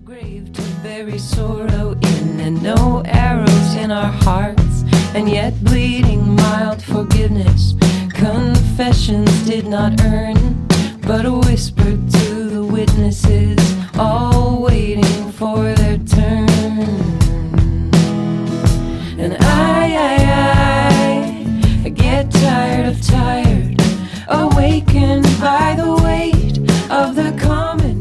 grave to bury sorrow in, and no arrows in our hearts, and yet bleeding mild forgiveness. Confessions did not earn, but whispered to the witnesses, all waiting for their turn. And I get tired of tired, awakened by the weight of the common